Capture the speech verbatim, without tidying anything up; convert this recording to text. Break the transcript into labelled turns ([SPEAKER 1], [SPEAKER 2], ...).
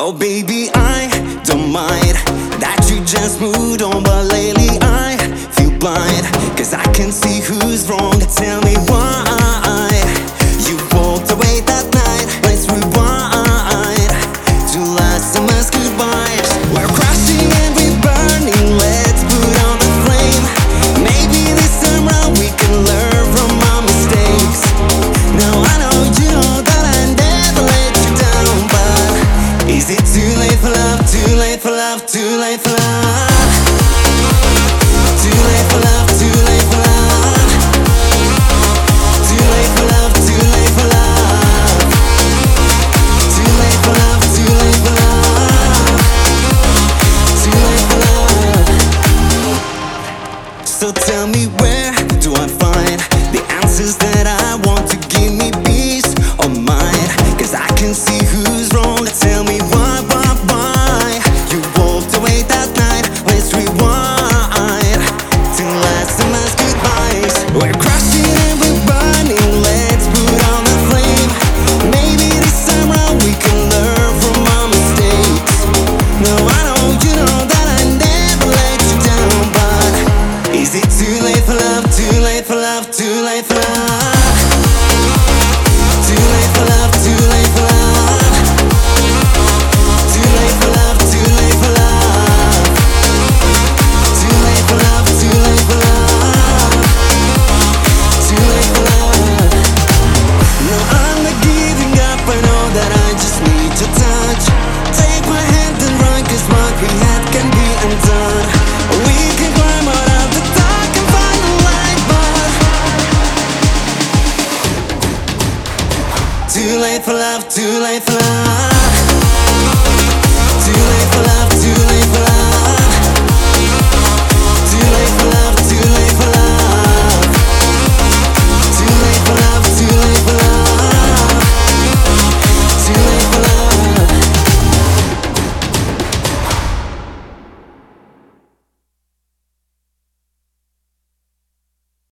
[SPEAKER 1] Oh baby, I don't mind that you just moved on, but lately I feel blind, cause I can see who's wrong. Tell me why you walked away that night. Let's rewind to last summer's goodbyes. We're crashing and we're burning, let's put on the flame. Maybe this time round we can learn from our mistakes. Now I know you know that I never let you down, but is it too late for love, too late for love, too late for love?